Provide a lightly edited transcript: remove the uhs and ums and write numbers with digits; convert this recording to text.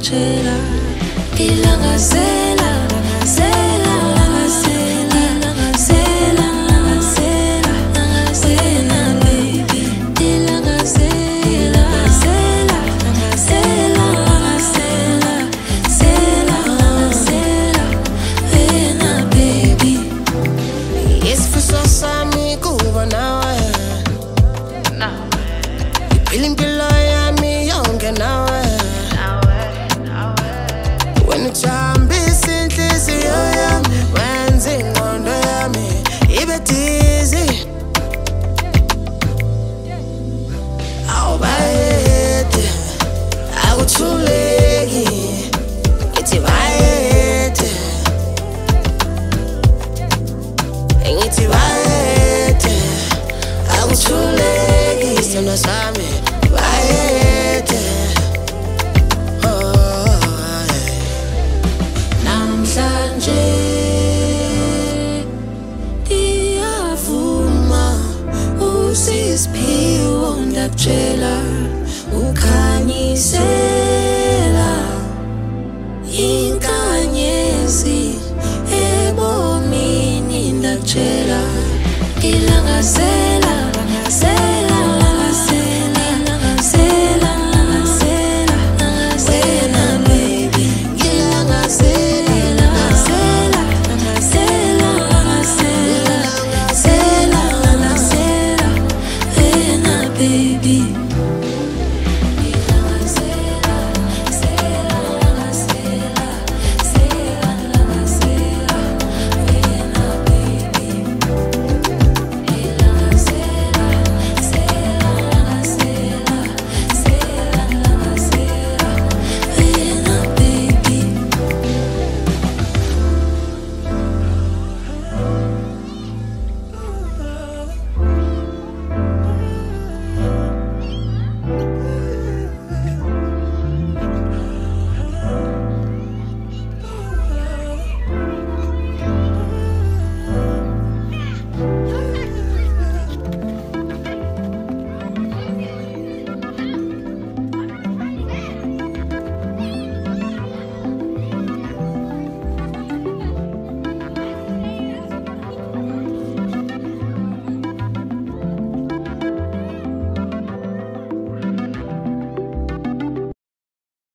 ngakutshela ilangazela langazela langazela langazela langazela langazela baby ilangazela langazela langazela langazela zela langazela wena baby isifiso sami kuba nawe impilo yami yonke nawe wena ujambisa inhliziyo yami wenza ingqondo yami ibe dizzy awubayede akuthuleki ngithi bayede ngithi bayede akuthuleki isithando sami bayede namhlanje iyavuma usisiphiwo ndakutshela ukhanyisela inkanyezi ebomini ndakutshela ilangazela langazela langazela langazela langazela langazela baby ilangazela langazela langazela langazela langazela langazela wena baby